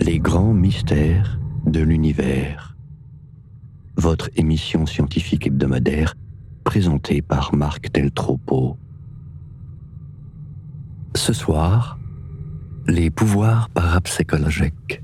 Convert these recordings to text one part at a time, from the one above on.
Les grands mystères de l'univers. Votre émission scientifique hebdomadaire présentée par Marc Deltropo. Ce soir, les pouvoirs parapsychologiques.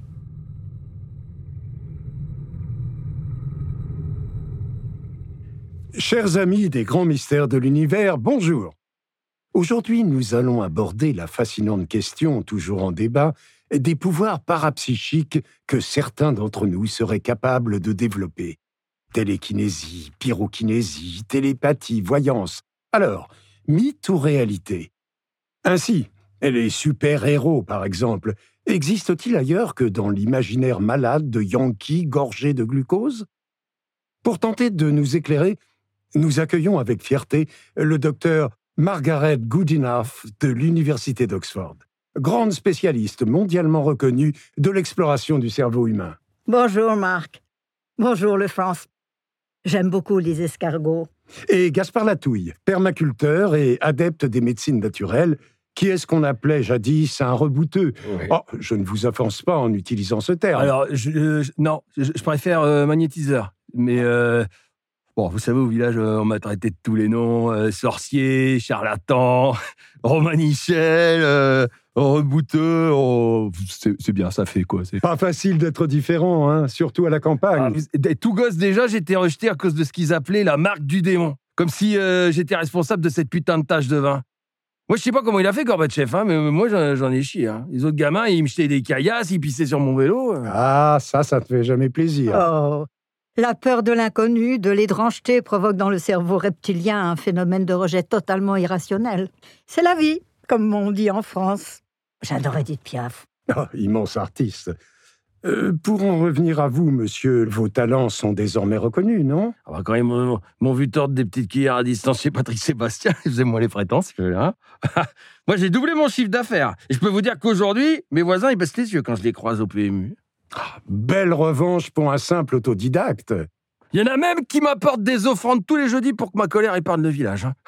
Chers amis des grands mystères de l'univers, bonjour. Aujourd'hui, nous allons aborder la fascinante question, toujours en débat, des pouvoirs parapsychiques que certains d'entre nous seraient capables de développer. Télékinésie, pyrokinésie, télépathie, voyance. Alors, mythe ou réalité? Ainsi, les super-héros, par exemple, existent-ils ailleurs que dans l'imaginaire malade de Yankee gorgé de glucose? Pour tenter de nous éclairer, nous accueillons avec fierté le docteur Margaret Goodenough de l'Université d'Oxford, grande spécialiste mondialement reconnue de l'exploration du cerveau humain. Bonjour Marc. Bonjour le France. J'aime beaucoup les escargots. Et Gaspard Latouille, permaculteur et adepte des médecines naturelles, qui est ce qu'on appelait jadis un rebouteux. Oui. Oh, je ne vous offense pas en utilisant ce terme. Alors, je préfère magnétiseur. Mais, bon, vous savez, au village, on m'a traité de tous les noms. Sorcier, charlatan, romanichel, rebouteux. Oh, c'est bien, ça fait quoi. C'est pas facile d'être différent, hein, surtout à la campagne. Tout gosse déjà, j'étais rejeté à cause de ce qu'ils appelaient la marque du démon. Comme si j'étais responsable de cette putain de tache de vin. Moi, je sais pas comment il a fait, Gorbatchev, hein, mais moi, j'en ai chié. Hein. Les autres gamins, ils me jetaient des caillasses, ils pissaient sur mon vélo. Ah, ça te fait jamais plaisir. Oh, la peur de l'inconnu, de l'étrangeté provoque dans le cerveau reptilien un phénomène de rejet totalement irrationnel. C'est la vie, comme on dit en France. J'adore Edith Piaf. Oh, immense artiste. Pour en revenir à vous, monsieur, vos talents sont désormais reconnus, non? Ah bah quand ils m'ont vu tordre des petites cuillères à distance chez Patrick Sébastien, faisez-moi les prétentieux, là. Moi, j'ai doublé mon chiffre d'affaires. Et je peux vous dire qu'aujourd'hui, mes voisins, ils baissent les yeux quand je les croise au PMU. Belle revanche pour un simple autodidacte. Il y en a même qui m'apportent des offrandes tous les jeudis pour que ma colère épargne le village. Hein.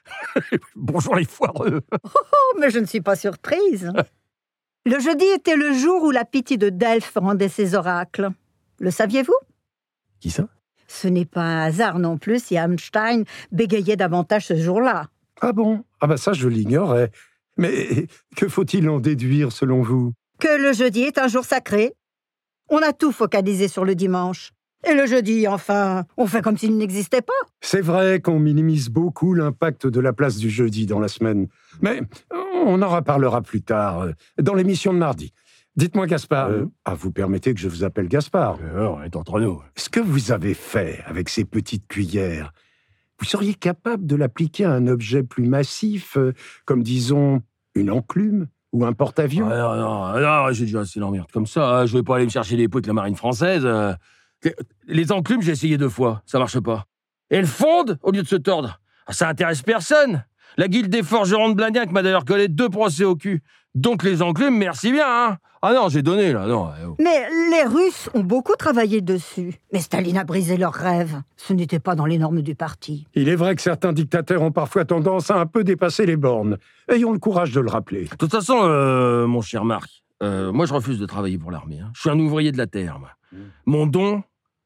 Bonjour les foireux. Oh, mais je ne suis pas surprise. Le jeudi était le jour où la Pythie de Delphes rendait ses oracles. Le saviez-vous? Qui ça? Ce n'est pas un hasard non plus si Einstein bégayait davantage ce jour-là. Ah bon? Ah bah ça, je l'ignorais. Mais que faut-il en déduire selon vous? Que le jeudi est un jour sacré. On a tout focalisé sur le dimanche. Et le jeudi, enfin, on fait comme s'il n'existait pas. C'est vrai qu'on minimise beaucoup l'impact de la place du jeudi dans la semaine. Mais on en reparlera plus tard, dans l'émission de mardi. Dites-moi, Gaspard, vous permettez que je vous appelle Gaspard? On est entre nous. Ce que vous avez fait avec ces petites cuillères, vous seriez capable de l'appliquer à un objet plus massif, comme disons une enclume ou un porte-avions? Non, j'ai déjà assez d'emmerde comme ça. Hein. Je vais pas aller me chercher des pots avec la marine française. Les enclumes, j'ai essayé 2 fois. Ça marche pas. Et elles fondent au lieu de se tordre. Ça intéresse personne. La guilde des forgerons de Blindiac m'a d'ailleurs collé 2 procès au cul. Donc les enclumes, merci bien, hein. Ah non, j'ai donné, là, non. Mais les Russes ont beaucoup travaillé dessus. Mais Staline a brisé leurs rêves. Ce n'était pas dans les normes du parti. Il est vrai que certains dictateurs ont parfois tendance à un peu dépasser les bornes. Ayons le courage de le rappeler. De toute façon, mon cher Marc, moi je refuse de travailler pour l'armée. Hein. Je suis un ouvrier de la terre, moi. Mon don,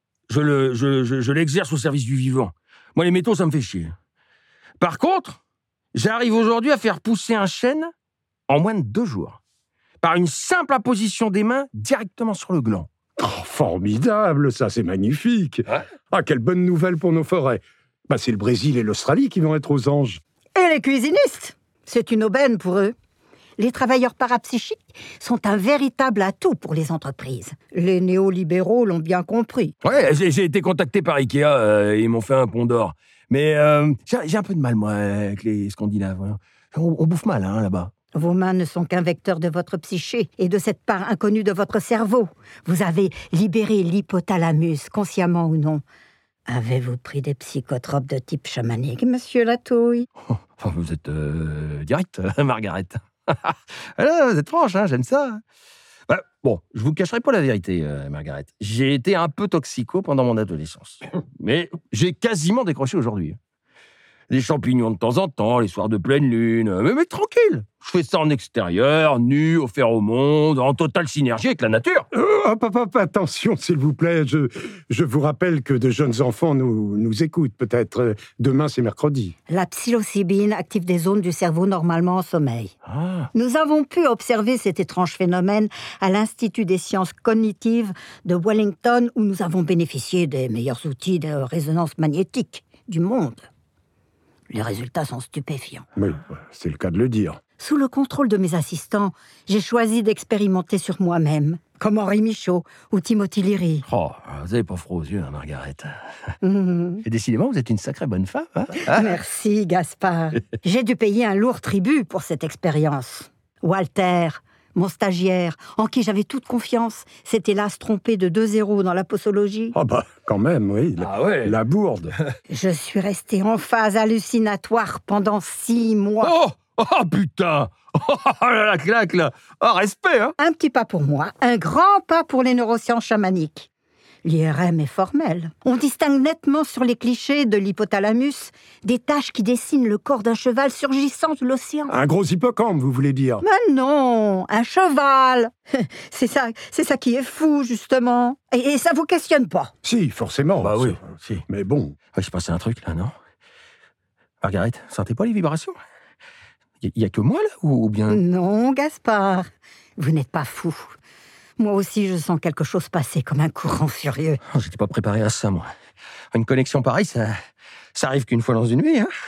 je l'exerce au service du vivant. Moi, les métaux, ça me fait chier. Par contre, j'arrive aujourd'hui à faire pousser un chêne en moins de 2 jours. Par une simple imposition des mains directement sur le gland. Oh, formidable, ça, c'est magnifique. Ouais. Ah, quelle bonne nouvelle pour nos forêts. Bah, c'est le Brésil et l'Australie qui vont être aux anges. Et les cuisinistes, c'est une aubaine pour eux. Les travailleurs parapsychiques sont un véritable atout pour les entreprises. Les néolibéraux l'ont bien compris. Ouais, j'ai été contacté par Ikea et ils m'ont fait un pont d'or. Mais j'ai un peu de mal, moi, avec les Scandinaves. On bouffe mal, hein, là-bas. Vos mains ne sont qu'un vecteur de votre psyché et de cette part inconnue de votre cerveau. Vous avez libéré l'hypothalamus, consciemment ou non. Avez-vous pris des psychotropes de type chamanique, monsieur Latouille? Enfin, vous êtes direct, Margaret. Alors, vous êtes franche, hein, j'aime ça. Bah, bon, je vous cacherai pas la vérité, Margaret. J'ai été un peu toxico pendant mon adolescence. Mais j'ai quasiment décroché aujourd'hui. Des champignons de temps en temps, les soirs de pleine lune. Mais tranquille. Je fais ça en extérieur, nu, offert au monde, en totale synergie avec la nature. Hop, attention, s'il vous plaît. Je vous rappelle que de jeunes enfants nous écoutent, peut-être. Demain, c'est mercredi. La psilocybine active des zones du cerveau normalement en sommeil. Ah. Nous avons pu observer cet étrange phénomène à l'Institut des sciences cognitives de Wellington, où nous avons bénéficié des meilleurs outils de résonance magnétique du monde. Les résultats sont stupéfiants. Oui, c'est le cas de le dire. Sous le contrôle de mes assistants, j'ai choisi d'expérimenter sur moi-même, comme Henri Michaud ou Timothy Leary. Oh, vous avez pas froid aux yeux, hein, Margaret. Mhm. Et décidément, vous êtes une sacrée bonne femme. Hein. Merci, Gaspard. J'ai dû payer un lourd tribut pour cette expérience. Walter, mon stagiaire, en qui j'avais toute confiance, s'est hélas trompé de 2 zéros dans la posologie. Ah bah, quand même, oui. La bourde. Je suis restée en phase hallucinatoire pendant 6 mois. Oh, putain. Oh, la claque, là. Oh, respect, hein. Un petit pas pour moi, un grand pas pour les neurosciences chamaniques. L'IRM est formel. On distingue nettement sur les clichés de l'hypothalamus des taches qui dessinent le corps d'un cheval surgissant de l'océan. Un gros hippocampe, vous voulez dire? Mais non, un cheval. C'est ça qui est fou, justement. Et ça vous questionne pas? Si, forcément. Bah oui, si. Mais bon. Il s'est passé un truc, là, non? Margaret, sentez pas les vibrations? Il y a que moi, là, ou bien... Non, Gaspard, vous n'êtes pas fou. Moi aussi, je sens quelque chose passer comme un courant furieux. Oh, j'étais pas préparé à ça, moi. Une connexion pareille, ça arrive qu'une fois dans une vie, hein.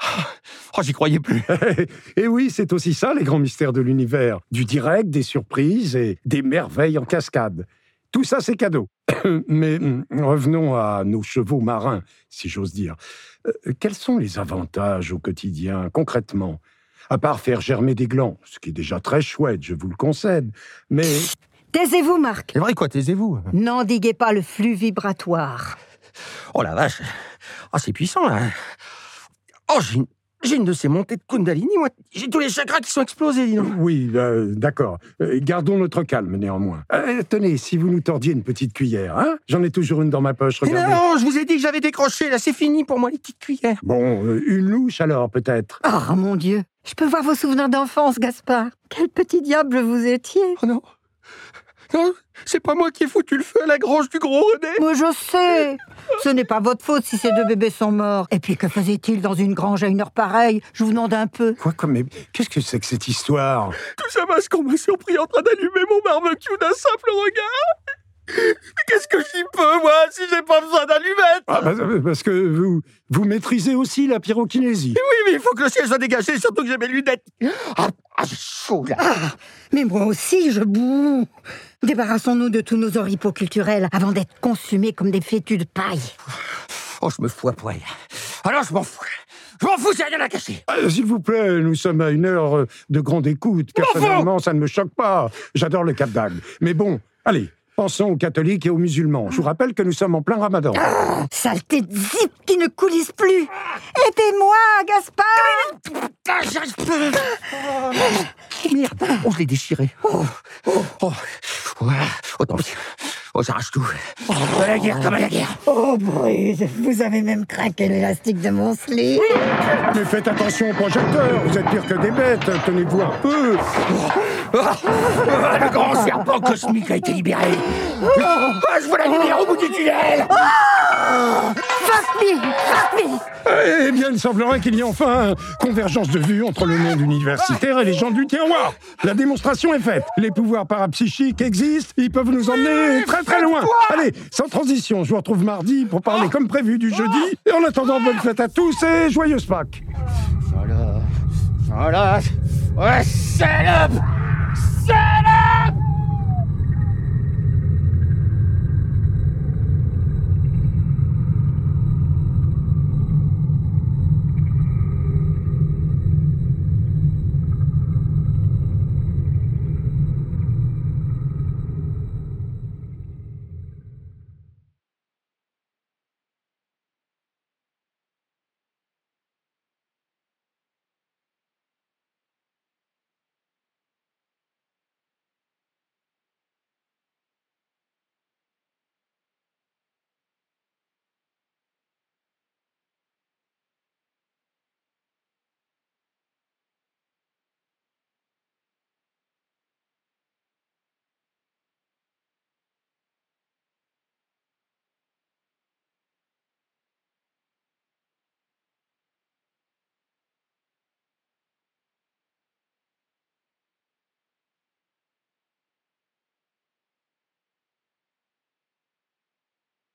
Oh, j'y croyais plus. Et oui, c'est aussi ça, les grands mystères de l'univers. Du direct, des surprises et des merveilles en cascade. Tout ça, c'est cadeau. Mais revenons à nos chevaux marins, si j'ose dire. Quels sont les avantages au quotidien, concrètement? À part faire germer des glands, ce qui est déjà très chouette, je vous le concède. Mais... Taisez-vous, Marc. C'est vrai, quoi, taisez-vous. N'endiguez pas le flux vibratoire. Oh la vache. Oh, c'est puissant, là. Oh, j'ai une de ces montées de Kundalini, moi. J'ai tous les chakras qui sont explosés, dis donc. Oui, d'accord. Gardons notre calme, néanmoins. Tenez, si vous nous tordiez une petite cuillère, hein? J'en ai toujours une dans ma poche, regardez. Non, je vous ai dit que j'avais décroché, là, c'est fini pour moi, les petites cuillères. Bon, une louche alors, peut-être. Oh, mon Dieu. Je peux voir vos souvenirs d'enfance, Gaspard. Quel petit diable vous étiez. Oh non. Non, c'est pas moi qui ai foutu le feu à la grange du gros René. Moi, je sais. Ce n'est pas votre faute si ces 2 bébés sont morts. Et puis, que faisait-il dans une grange à une heure pareille? Je vous demande un peu. Quoi, mais qu'est-ce que c'est que cette histoire? Tout ça parce qu'on m'a surpris en train d'allumer mon barbecue d'un simple regard. Qu'est-ce que j'y peux, moi, si j'ai pas besoin d'allumettes? Ah, parce que vous maîtrisez aussi la pyrokinésie. Oui, mais il faut que le ciel soit dégagé, surtout que j'ai mes lunettes. Ah, j'ai chaud, là. Ah, mais moi aussi, je boue. Débarrassons-nous de tous nos oripeaux culturels avant d'être consumés comme des fétus de paille. Oh, je me fous à poil. Alors, je m'en fous. Je m'en fous, j'ai rien à cacher. S'il vous plaît, nous sommes à une heure de grande écoute. Personnellement, ça ne me choque pas. J'adore le Cap d'Agde. Mais bon, allez, pensons aux catholiques et aux musulmans. Je vous rappelle que nous sommes en plein ramadan. Ah, saleté de zip qui ne coulisse plus. Aidez-moi, Gaspard. J'arrive pas. Oh, merde. Oh, je l'ai déchiré. Voilà. Oh, tant pis. Oh, j'arrache tout. À la guerre, comme à la guerre. Oh, Bruce, vous avez même craqué l'élastique de mon slip. Mais faites attention au projecteur. Vous êtes pire que des bêtes. Tenez-vous un peu. Le grand serpent cosmique a été libéré. Je vous la libère au bout du tunnel. Fuck me. Eh bien, il semblerait qu'il y ait enfin convergence de vues entre le monde universitaire et les gens du terroir. La démonstration est faite. Les pouvoirs parapsychiques existent. Ils peuvent nous emmener très très loin. Allez, sans transition, je vous retrouve mardi pour parler comme prévu du jeudi. Et en attendant, bonne fête à tous et joyeuse Pâques. Voilà. Ouais, salope.